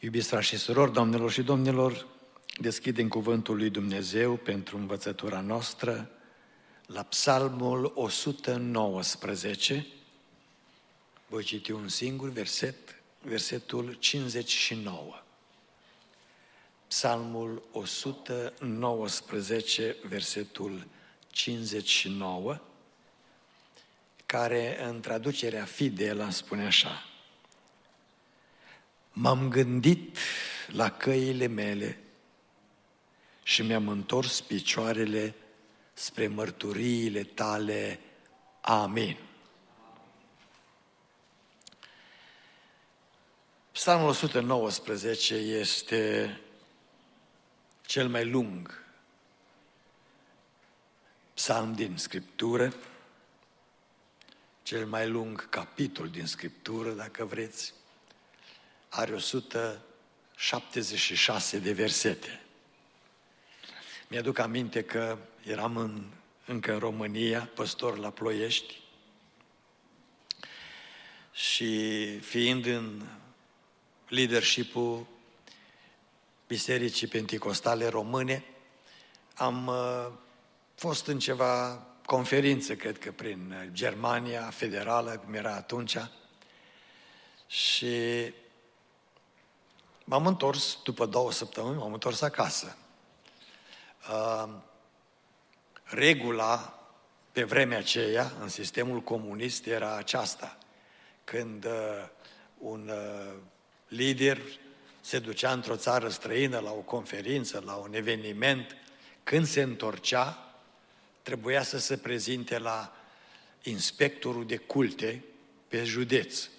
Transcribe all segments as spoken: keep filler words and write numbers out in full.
Iubiți frați și surori, doamnelor și domnilor, deschidem cuvântul lui Dumnezeu pentru învățătura noastră la Psalmul o sută nouăsprezece. Voi citi un singur verset, versetul cincizeci și nouă. Psalmul o sută nouăsprezece, versetul cincizeci și nouă, care în traducerea Fidela spune așa: M-am gândit la căile mele și mi-am întors picioarele spre mărturiile tale. Amin. Psalmul o sută nouăsprezece este cel mai lung psalm din Scriptură, cel mai lung capitol din Scriptură, dacă vreți. Are o sută șaptezeci și șase de versete. Mi-aduc aminte că eram în, încă în România, păstor la Ploiești, și fiind în leadership-ul Bisericii Penticostale Române, am uh, fost în ceva conferințe, cred că prin Germania Federală, cum era atunci, și m-am întors, după două săptămâni, m-am întors acasă. Uh, regula pe vremea aceea, în sistemul comunist, era aceasta. Când uh, un uh, lider se ducea într-o țară străină la o conferință, la un eveniment, când se întorcea, trebuia să se prezinte la inspectorul de culte pe județ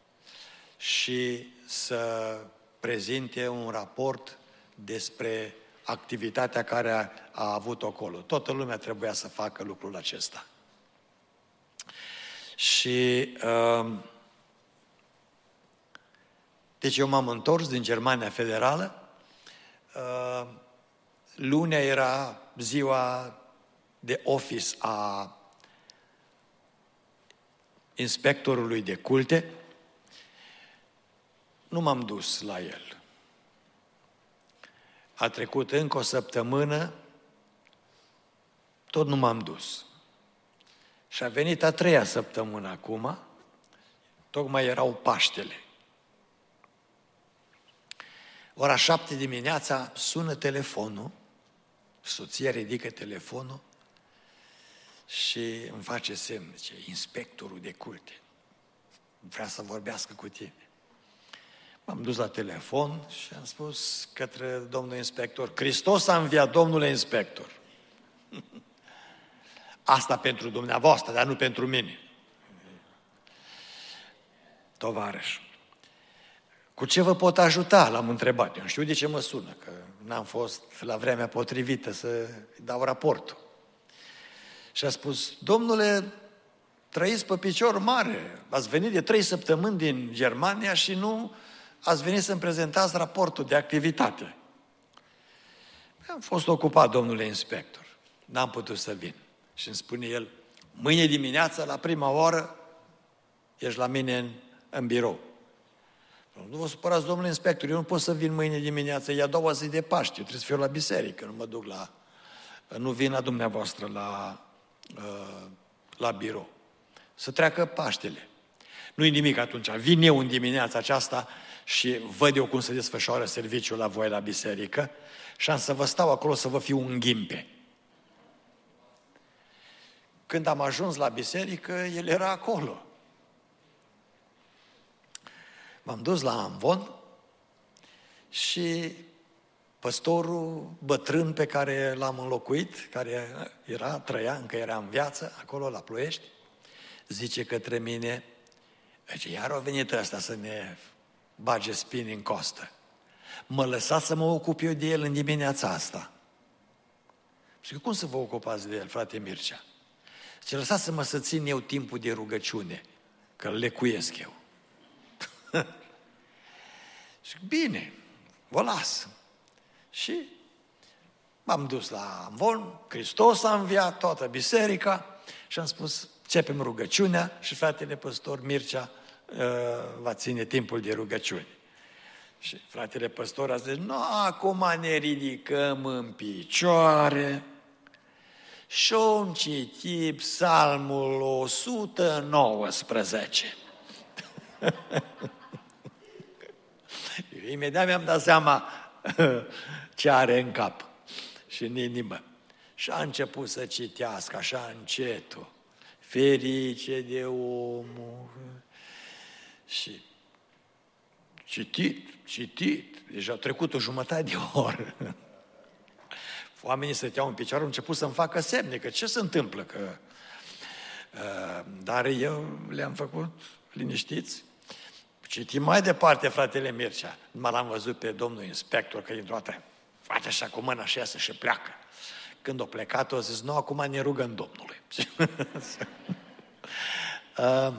și să prezinte un raport despre activitatea care a, a avut acolo. Toată lumea trebuia să facă lucrul acesta. Și uh, deci eu m-am întors din Germania Federală. Uh, lunea era ziua de office a inspectorului de culte. Nu m-am dus la el. A trecut încă o săptămână, tot nu m-am dus. Și a venit a treia săptămână acum, tocmai erau Paștele. Ora șapte dimineața sună telefonul, soția ridică telefonul și îmi face semn, zice, inspectorul de culte vrea să vorbească cu tine. M-am dus la telefon și am spus către domnul inspector: Hristos a înviat, domnule inspector. Asta pentru dumneavoastră, dar nu pentru mine. Tovarăș, cu ce vă pot ajuta? L-am întrebat. Eu nu știu de ce mă sună, că n-am fost la vremea potrivită să dau raportul. Și a spus: domnule, trăiți pe picior mare. Ați venit de trei săptămâni din Germania și nu ați venit să-mi prezentați raportul de activitate. Am fost ocupat, domnule inspector. N-am putut să vin. Și îmi spune el: mâine dimineață, la prima oră, ești la mine în, în birou. Nu vă supărați, domnule inspector, eu nu pot să vin mâine dimineață, e a doua zi de Paște, eu trebuie să fiu la biserică, nu mă duc la... Nu vin la dumneavoastră la, la birou. Să treacă Paștele. Nu-i nimic atunci, vin eu în dimineața aceasta și văd eu cum se desfășoară serviciul la voi la biserică și am să vă stau acolo să vă fiu un ghimpe. Când am ajuns la biserică, el era acolo. M-am dus la amvon și păstorul bătrân pe care l-am înlocuit, care era, trăia, încă era în viață, acolo la Ploiești, zice către mine: zice, iar a venit ăsta să ne bage spini în costă. Mă lăsați să mă ocup eu de el în dimineața asta. Și cum să vă ocupați de el, frate Mircea? Zice, lăsați-mă să țin eu timpul de rugăciune, că îl lecuiesc eu. Și bine, vă las. Și m-am dus la amvon, Hristos a înviat, toată biserica, și am spus: începem rugăciunea și fratele păstor Mircea uh, va ține timpul de rugăciune. Și fratele păstor a zis, nu, acum ne ridicăm în picioare și om citi Psalmul o sută nouăsprezece. Eu imediat mi-am dat seama ce are în cap și în inimă. Și a început să citească așa încetul. Ferice de omul. Și citit, citit. Deja a trecut o jumătate de oră. Oamenii stăteau în picioare, au început să-mi facă semne, că ce se întâmplă? Că, uh, dar eu le-am făcut liniștiți. Citim mai departe, fratele Mircea. Mă l-am văzut pe domnul inspector, că dintr-o dată face așa cu mâna și iasă și pleacă. Când a plecat, a zis, nu, acum ne rugăm Domnului. uh,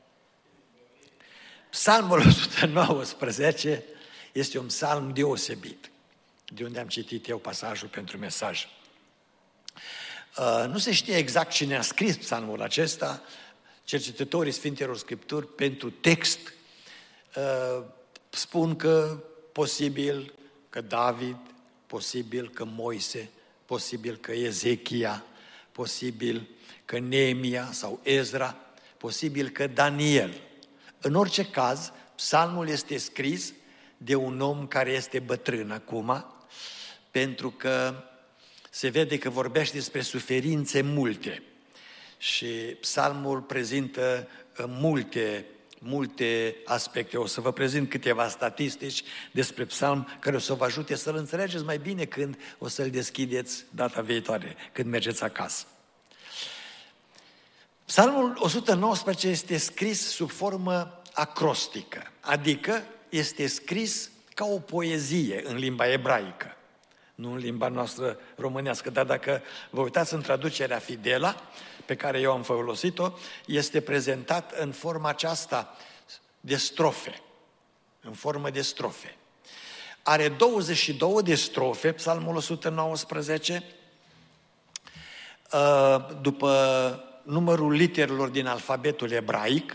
Psalmul o sută nouăsprezece este un psalm deosebit, de unde am citit eu pasajul pentru mesaj. Uh, nu se știe exact cine a scris psalmul acesta. Cercetătorii Sfintelor Scripturi pentru text uh, spun că posibil că David, posibil că Moise, posibil că Ezechia, posibil că Neemia sau Ezra, posibil că Daniel. În orice caz, psalmul este scris de un om care este bătrân acum, pentru că se vede că vorbește despre suferințe multe. Și psalmul prezintă multe, multe aspecte. O să vă prezint câteva statistici despre psalm care o să vă ajute să-l înțelegeți mai bine când o să-l deschideți data viitoare, când mergeți acasă. Psalmul o sută nouăsprezece este scris sub formă acrostică, adică este scris ca o poezie în limba ebraică, nu în limba noastră românească, dar dacă vă uitați în traducerea Fidela, pe care eu am folosit-o, este prezentat în forma aceasta de strofe, în formă de strofe. Are douăzeci și două de strofe, Psalmul o sută nouăsprezece, după numărul literelor din alfabetul ebraic,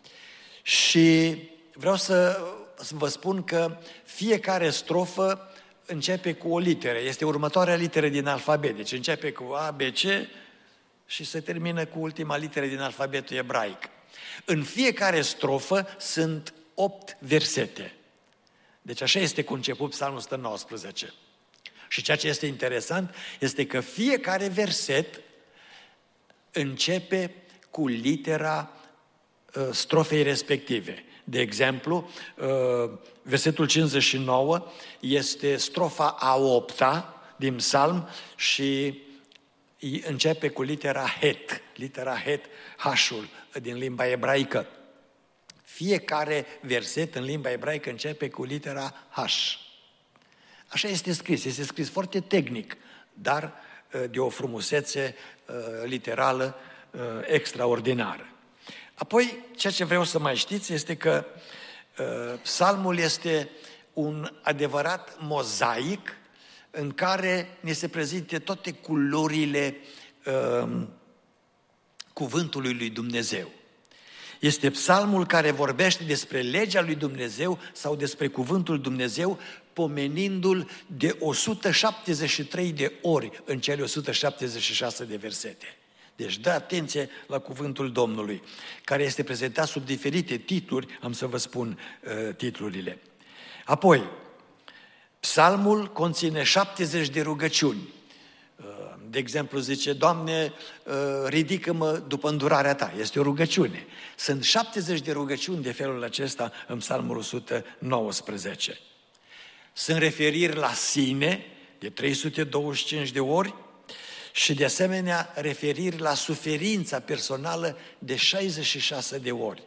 și vreau să vă spun că fiecare strofă începe cu o literă, este următoarea literă din alfabet, deci începe cu A, B, C și se termină cu ultima literă din alfabetul ebraic. În fiecare strofă sunt opt versete. Deci așa este conceput Psalmul o sută nouăsprezece. Și ceea ce este interesant este că fiecare verset începe cu litera uh, strofei respective. De exemplu, uh, versetul cincizeci și nouă este strofa a opta din psalm și începe cu litera het, litera het, H-ul din limba ebraică. Fiecare verset în limba ebraică începe cu litera H. Așa este scris, este scris foarte tehnic, dar de o frumusețe literală extraordinară. Apoi, ceea ce vreau să mai știți este că psalmul este un adevărat mozaic în care ne se prezinte toate culorile uh, cuvântului lui Dumnezeu. Este psalmul care vorbește despre legea lui Dumnezeu sau despre cuvântul Dumnezeu, pomenindu-l de o sută șaptezeci și trei de ori în cele o sută șaptezeci și șase de versete. Deci dă atenție la cuvântul Domnului, care este prezentat sub diferite titluri, am să vă spun uh, titlurile. Apoi, psalmul conține șaptezeci de rugăciuni. De exemplu, zice, Doamne, ridică-mă după îndurarea Ta. Este o rugăciune. Sunt șaptezeci de rugăciuni de felul acesta în psalmul o sută nouăsprezece. Sunt referiri la sine de trei sute douăzeci și cinci de ori și de asemenea referiri la suferința personală de șaizeci și șase de ori.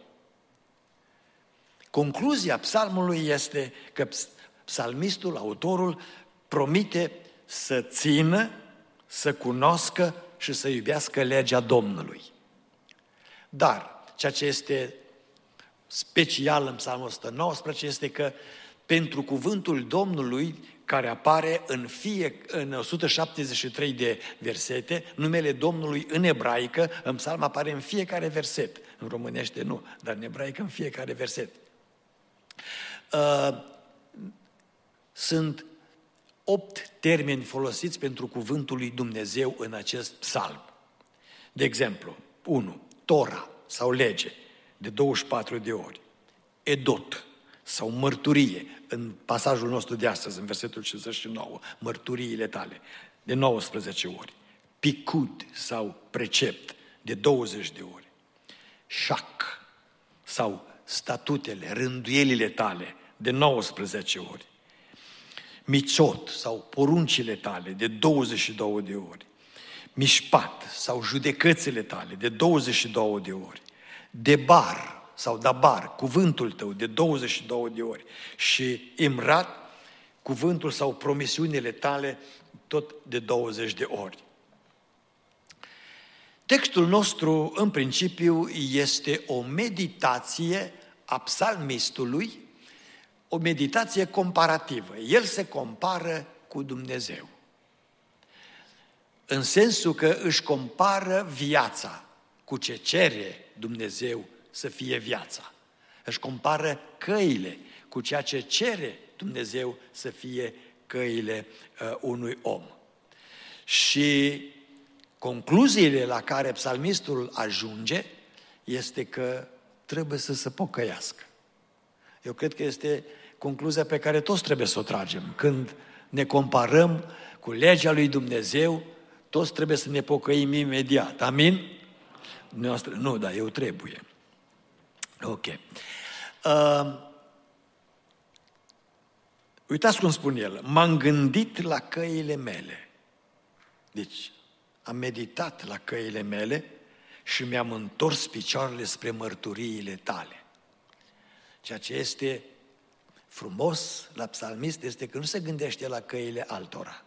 Concluzia psalmului este că psalmistul, autorul, promite să țină, să cunoască și să iubească legea Domnului. Dar ceea ce este special în Psalmul o sută nouăsprezece este că pentru cuvântul Domnului, care apare în, fie, în o sută șaptezeci și trei de versete, numele Domnului în ebraică, în psalm apare în fiecare verset. În românește nu, dar în ebraică în fiecare verset. sunt opt termeni folosiți pentru cuvântul lui Dumnezeu în acest psalm. De exemplu, unu. Tora sau lege, de douăzeci și patru de ori. Edot sau mărturie, în pasajul nostru de astăzi, în versetul cincizeci și nouă, mărturiile tale, de nouăsprezece ori. Picud sau precept, de douăzeci de ori. Șac sau statutele, rânduielile tale, de nouăsprezece ori. Mițot sau poruncile tale, de douăzeci și două de ori. Mișpat sau judecățile tale, de douăzeci și două de ori. Debar sau dabar, cuvântul tău, de douăzeci și două de ori. Și imrat, cuvântul sau promisiunile tale, tot de douăzeci de ori. Textul nostru, în principiu, este o meditație a psalmistului, o meditație comparativă. El se compară cu Dumnezeu. În sensul că își compară viața cu ce cere Dumnezeu să fie viața. Își compară căile cu ceea ce cere Dumnezeu să fie căile uh, unui om. Și concluziile la care psalmistul ajunge este că trebuie să se pocăiască. Eu cred că este concluzia pe care toți trebuie să o tragem. Când ne comparăm cu legea lui Dumnezeu, toți trebuie să ne pocăim imediat. Amin? Dumneavoastră, nu, dar eu trebuie. Ok. Uh, uitați cum spune el. M-am gândit la căile mele. Deci, am meditat la căile mele și mi-am întors picioarele spre mărturiile tale. Ceea ce este frumos la psalmist este că nu se gândește la căile altora.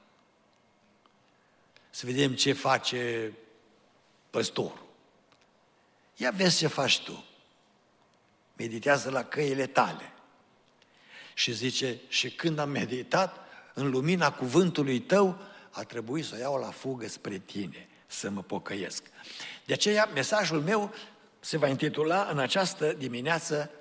Să vedem ce face păstorul. Ia vezi ce faci tu. Meditează la căile tale. Și zice, și când am meditat, în lumina cuvântului tău, a trebuit să o iau la fugă spre tine, să mă pocăiesc. De aceea, mesajul meu se va intitula în această dimineață,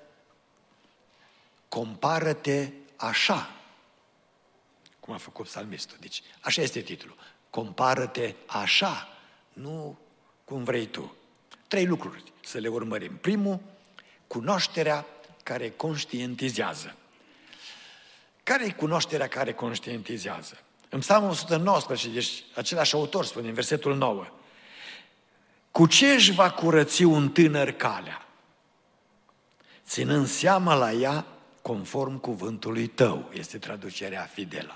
compară-te așa, cum a făcut psalmistul. Deci, așa este titlul. Compară-te așa, nu cum vrei tu. Trei lucruri să le urmărim. Primul, cunoașterea care conștientizează. Care e cunoașterea care conștientizează? În Psalmul o sută nouăsprezece, deci același autor spune în versetul nouă, cu ce își va curăți un tânăr calea? Ținând seama la ea conform cuvântului tău, este traducerea fidelă.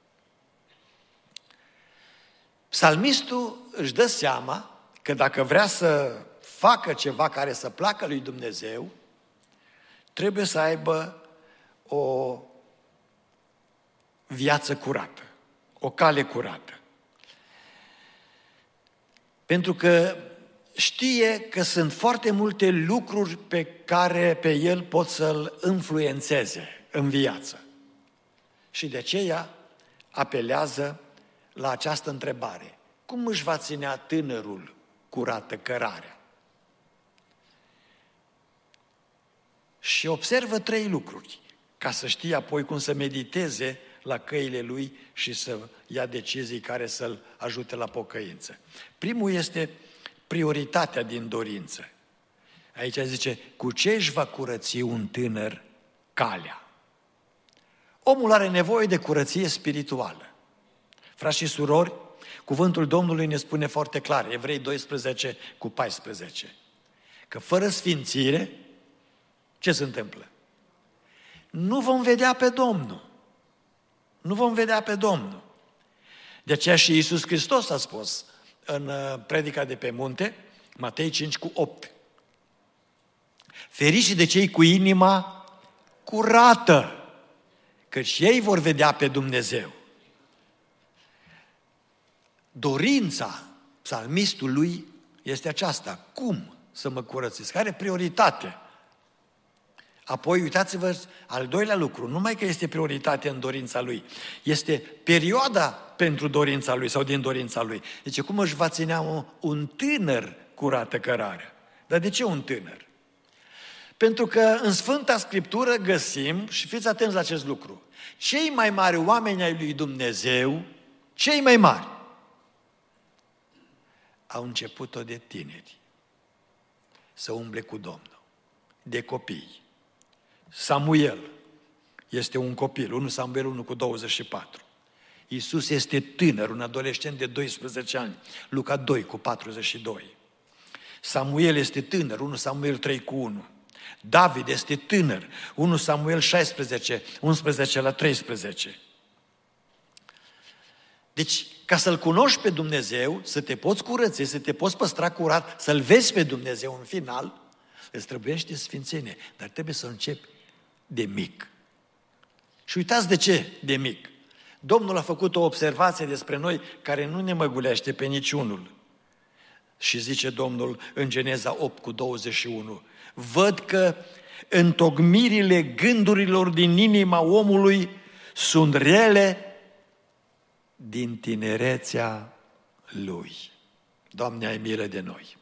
Psalmistul își dă seama că dacă vrea să facă ceva care să placă lui Dumnezeu, trebuie să aibă o viață curată, o cale curată. Pentru că știe că sunt foarte multe lucruri pe care pe el pot să-l influențeze în viață. Și de aceea apelează la această întrebare. Cum își va ținea tânărul curată cărarea? Și observă trei lucruri, ca să știe apoi cum să mediteze la căile lui și să ia decizii care să-l ajute la pocăință. Primul este prioritatea din dorință. Aici zice, cu ce își va curăți un tânăr calea? Omul are nevoie de curăție spirituală. Frați și surori, cuvântul Domnului ne spune foarte clar, Evrei doisprezece cu paisprezece, că fără sfințire, ce se întâmplă? Nu vom vedea pe Domnul. Nu vom vedea pe Domnul. De aceea și Iisus Hristos a spus în predica de pe munte, Matei cinci cu opt, feriți de cei cu inima curată, căci ei vor vedea pe Dumnezeu. Dorința psalmistului este aceasta. Cum să mă curățesc? Care prioritate? Apoi, uitați-vă, al doilea lucru, numai că este prioritate în dorința lui, este perioada pentru dorința lui sau din dorința lui. Deci cum își va ținea un, un tânăr curată cărarea? Dar de ce un tânăr? Pentru că în Sfânta Scriptură găsim, și fiți atenți la acest lucru, cei mai mari oameni ai lui Dumnezeu, cei mai mari, au început-o de tineri, să umble cu Domnul, de copii. Samuel este un copil, unu Samuel unu cu douăzeci și patru. Iisus este tânăr, un adolescent de doisprezece ani, Luca doi cu patruzeci și doi. Samuel este tânăr, unu Samuel trei cu unu. David este tânăr, unu Samuel șaisprezece, unsprezece la treisprezece. Deci, ca să-L cunoști pe Dumnezeu, să te poți curăți, să te poți păstra curat, să-L vezi pe Dumnezeu în final, îți trebuiește sfințenie, dar trebuie să începi de mic. Și uitați de ce de mic. Domnul a făcut o observație despre noi care nu ne măgulește pe niciunul. Și zice Domnul în Geneza opt cu douăzeci și unu, văd că întocmirile gândurilor din inima omului sunt rele din tinerețea lui. Doamne, ai milă de noi.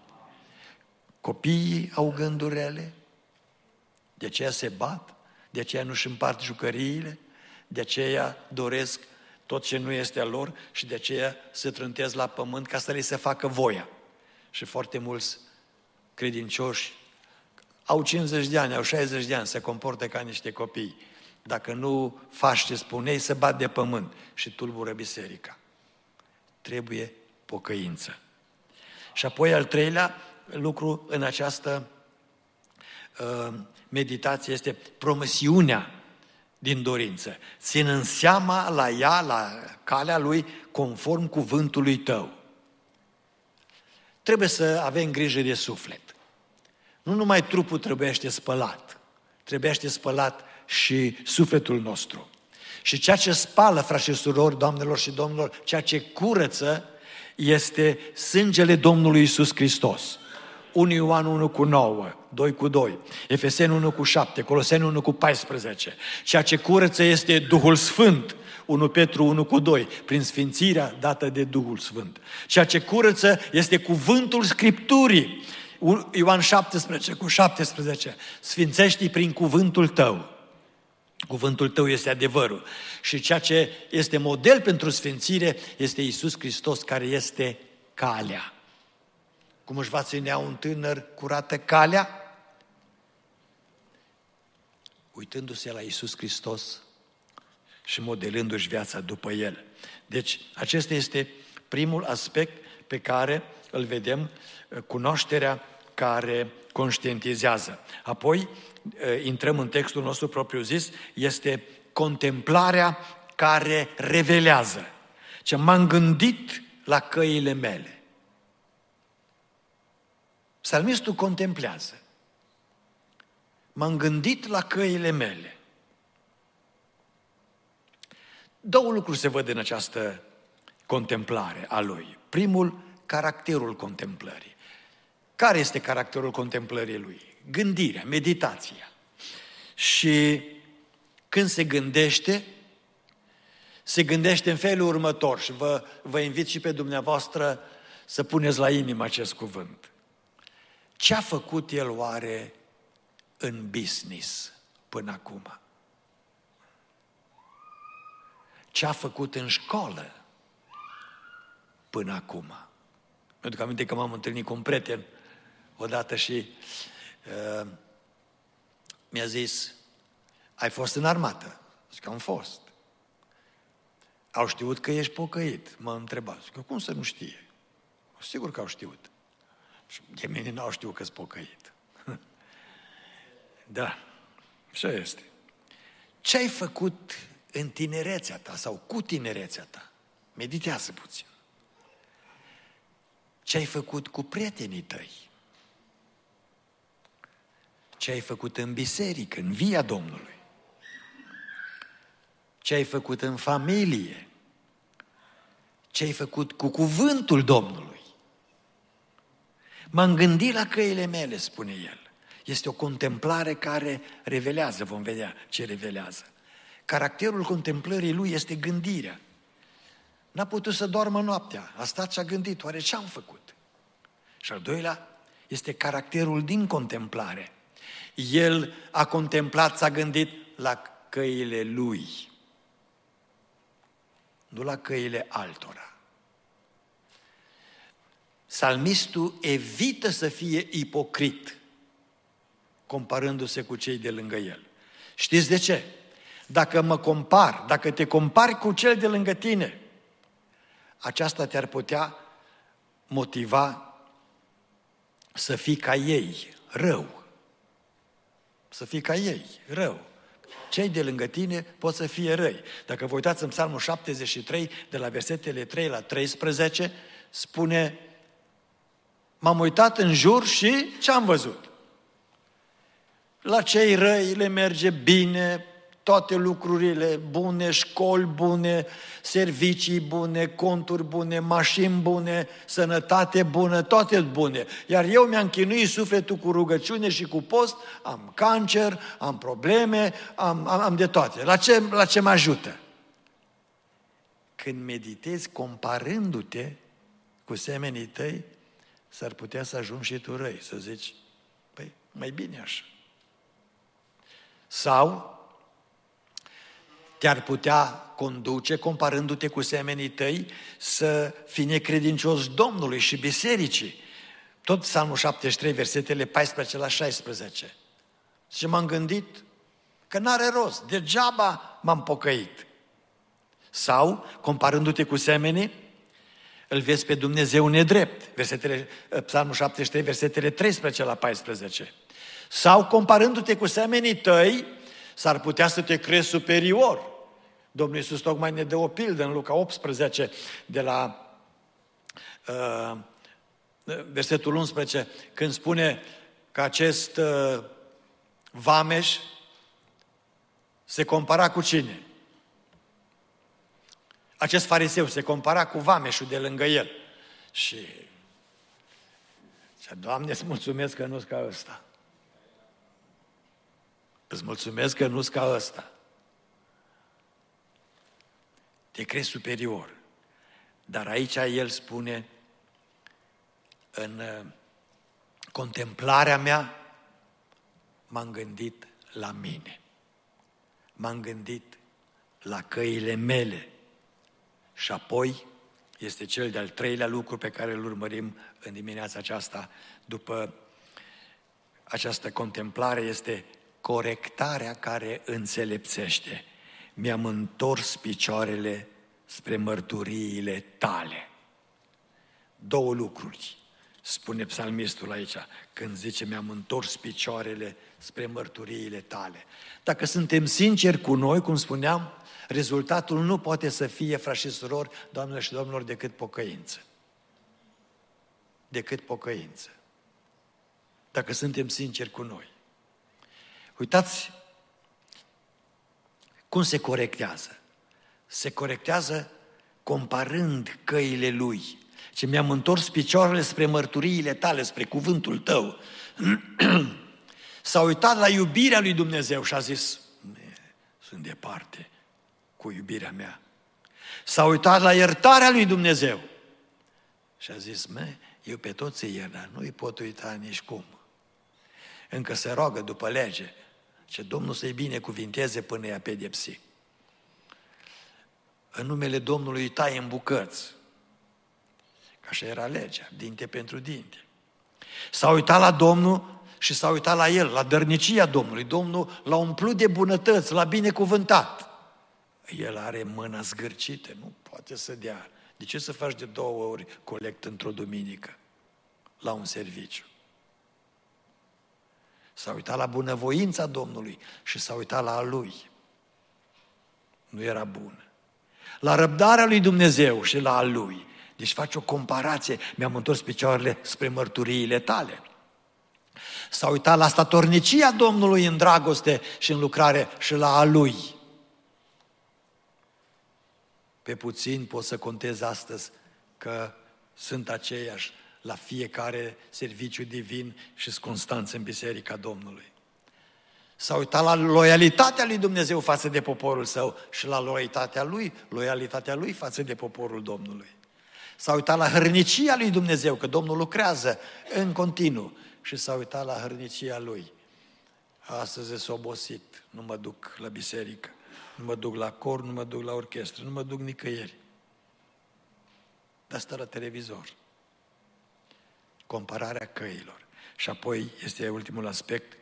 Copiii au gânduri rele, de aceea se bat, de aceea nu-și împart jucăriile, de aceea doresc tot ce nu este a lor și de aceea se trântesc la pământ ca să le se facă voia. Și foarte mulți credincioși au cincizeci de ani, au șaizeci de ani, se comportă ca niște copii. Dacă nu faci ce spuneai, se bat de pământ și tulbură biserica. Trebuie pocăință. Și apoi al treilea lucru în această uh, meditație este promisiunea din dorință. Ținând seama la ea, la calea lui, conform cuvântului tău. Trebuie să avem grijă de suflet. Nu numai trupul trebuiește spălat, trebuiește spălat și sufletul nostru. Și ceea ce spală, frați și surori, doamnelor și domnilor, ceea ce curăță, este sângele Domnului Iisus Hristos. unu Ioan unu cu nouă, doi cu doi, Efeseni unu cu șapte, Coloseni unu cu paisprezece. Ceea ce curăță este Duhul Sfânt, unu Petru unu cu doi, prin sfințirea dată de Duhul Sfânt. Ceea ce curăță este cuvântul Scripturii, Ioan șaptesprezece cu șaptesprezece, sfințește-i prin cuvântul tău. Cuvântul tău este adevărul. Și ceea ce este model pentru sfințire este Iisus Hristos, care este calea. Cum își va ținea un tânăr curată calea? Uitându-se la Iisus Hristos și modelându-și viața după El. Deci, acesta este primul aspect pe care îl vedem, cunoașterea care conștientizează. Apoi, intrăm în textul nostru propriu-zis, este contemplarea care revelează. Ce m-am gândit la căile mele. Psalmistul contemplează. M-am gândit la căile mele. Două lucruri se văd în această contemplare a lui. Primul, caracterul contemplării. Care este caracterul contemplării lui? Gândirea, meditația. Și când se gândește, se gândește în felul următor și vă, vă invit și pe dumneavoastră să puneți la inimă acest cuvânt. Ce a făcut el oare în business până acum? Ce a făcut în școală până acum? Mi-aduc aminte că m-am întâlnit cu un prieten odată și uh, mi-a zis, ai fost în armată? Zic că am fost. Au știut că ești pocăit? M-a întrebat. Zic că cum să nu știe? Sigur că au știut. Și de mine n-au știut că-s pocăit. Da, așa este. Ce ai făcut în tinerețea ta sau cu tinerețea ta? Meditează puțin. Ce ai făcut cu prietenii tăi? Ce ai făcut în biserică, în via Domnului? Ce ai făcut în familie? Ce ai făcut cu cuvântul Domnului? M-am gândit la căile mele, spune el. Este o contemplare care revelează, vom vedea ce revelează. Caracterul contemplării lui este gândirea. N-a putut să doarmă noaptea, a stat și a gândit, oare ce am făcut? Și al doilea este caracterul din contemplare. El a contemplat, s-a gândit la căile lui, nu la căile altora. Psalmistul evită să fie ipocrit, comparându-se cu cei de lângă el. Știți de ce? Dacă mă compar, dacă te compari cu cel de lângă tine, aceasta te-ar putea motiva să fii ca ei, rău. Să fii ca ei, rău. Cei de lângă tine pot să fie răi. Dacă vă uitați în Psalmul șaptezeci și trei, de la versetele trei la treisprezece, spune: m-am uitat în jur și ce am văzut? La cei răi le merge bine, toate lucrurile bune, școli bune, servicii bune, conturi bune, mașini bune, sănătate bună, toate bune. Iar eu mi-am chinuit sufletul cu rugăciune și cu post, am cancer, am probleme, am, am, am de toate. La ce, la ce mă ajută? Când meditezi comparându-te cu semenii tăi, s-ar putea să ajungi și tu răi, să zici: păi, mai bine așa. Sau te-ar putea conduce, comparându-te cu semenii tăi, să fii necredincios Domnului și bisericii. Tot Psalmul șaptezeci și trei, versetele paisprezece la șaisprezece. Și m-am gândit că n-are rost, degeaba m-am pocăit. Sau, comparându-te cu semenii, îl vezi pe Dumnezeu nedrept. Versetele, Psalmul șaptezeci și trei, versetele treisprezece la paisprezece. Sau, comparându-te cu semenii tăi, s-ar putea să te crezi superior. Domnul Iisus tocmai ne dă o pildă în Luca optsprezece, de la uh, versetul unsprezece, când spune că acest uh, vameș se compara cu cine? Acest fariseu se compara cu vameșul de lângă el. Și zicea: Doamne, îți mulțumesc că nu-s ca ăsta. Îți mulțumesc că nu-s ca ăsta. Te crezi superior. Dar aici el spune: în contemplarea mea m-am gândit la mine. M-am gândit la căile mele. Și apoi este cel de-al treilea lucru pe care îl urmărim în dimineața aceasta, după această contemplare, este corectarea care înțelepțește. Mi-am întors picioarele spre mărturiile tale. Două lucruri spune psalmistul aici, când zice: mi-am întors picioarele spre mărturiile tale. Dacă suntem sinceri cu noi, cum spuneam, rezultatul nu poate să fie, frați și surori, doamnelor și domnilor, decât pocăință. Decât pocăință. Dacă suntem sinceri cu noi. Uitați cum se corectează. Se corectează comparând căile lui. Și mi-am întors picioarele spre mărturiile tale, spre cuvântul tău. S-a uitat la iubirea lui Dumnezeu și a zis: sunt departe cu iubirea mea. S-a uitat la iertarea lui Dumnezeu și a zis: mă, eu pe toți îi iert, dar nu îi pot uita nici cum. Încă se roagă după lege, ce Domnul să-i binecuvinteze până i-a pedepsi. În numele Domnului îi taie în bucăți. Că așa era legea, dinte pentru dinte. S-a uitat la Domnul și s-a uitat la el, la dărnicia Domnului. Domnul l-a umplut de bunătăți, l-a binecuvântat. El are mâna zgârcită, nu poate să dea. De ce să faci de două ori colect într-o duminică la un serviciu? S-a uitat la bunăvoința Domnului și s-a uitat la a lui. Nu era bună. La răbdarea lui Dumnezeu și la a lui. Deci faci o comparație. Mi-am întors picioarele spre mărturiile tale. S-a uitat la statornicia Domnului în dragoste și în lucrare și la a lui. Pe puțin pot să contez astăzi că sunt aceiași la fiecare serviciu divin și sunt constanți în Biserica Domnului. S-a uitat la loialitatea lui Dumnezeu față de poporul său și la loialitatea lui, loialitatea lui față de poporul Domnului. S-a uitat la hărnicia lui Dumnezeu, că Domnul lucrează în continuu, și s-a uitat la hărnicia lui astăzi sunt obosit, nu mă duc la biserică, nu mă duc la cor, nu mă duc la orchestră, nu mă duc nicăieri. Dar stă la televizor. Compararea căilor. Și apoi este ultimul aspect,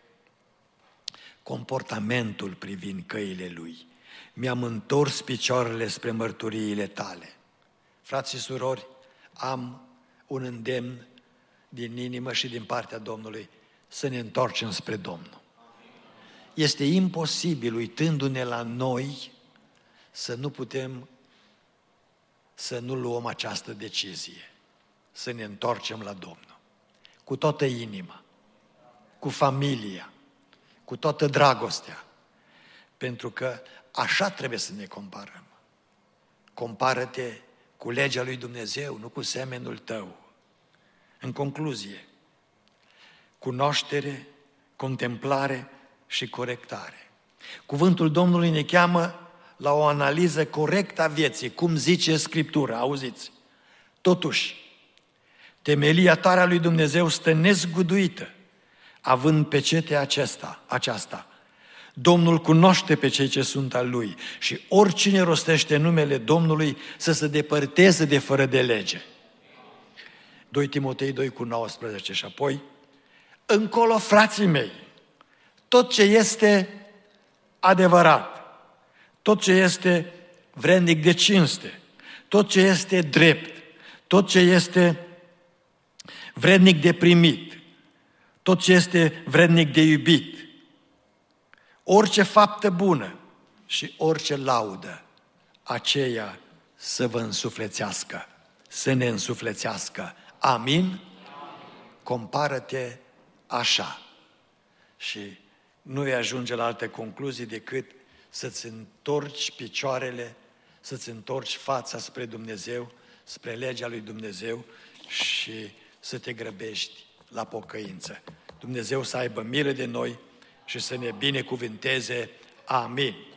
comportamentul privind căile lui. Mi-am întors picioarele spre mărturiile tale. Frați și surori, am un îndemn din inimă și din partea Domnului să ne întoarcem spre Domnul. Este imposibil, uitându-ne la noi, să nu putem să nu luăm această decizie, să ne întoarcem la Domnul, cu toată inima, cu familia, cu toată dragostea, pentru că așa trebuie să ne comparăm. Compară-te cu legea lui Dumnezeu, nu cu semenul tău. În concluzie, cunoaștere, contemplare și corectare. Cuvântul Domnului ne cheamă la o analiză corectă a vieții, cum zice Scriptura, auziți? Totuși, temelia tare a lui Dumnezeu stă nezguduită, având pecetea acesta, aceasta. Domnul cunoaște pe cei ce sunt al Lui și oricine rostește numele Domnului să se depărteze de fără de lege. doi Timotei doi cu nouăsprezece și apoi, încolo, frații mei, tot ce este adevărat, tot ce este vrednic de cinste, tot ce este drept, tot ce este vrednic de primit, tot ce este vrednic de iubit, orice faptă bună și orice laudă, aceea să vă însuflețească, să ne însuflețească. Amin? Amin. Compară-te așa și nu vei ajunge la alte concluzii decât să-ți întorci picioarele, să-ți întorci fața spre Dumnezeu, spre legea lui Dumnezeu și să te grăbești la pocăință. Dumnezeu să aibă milă de noi și să ne binecuvânteze. Amin.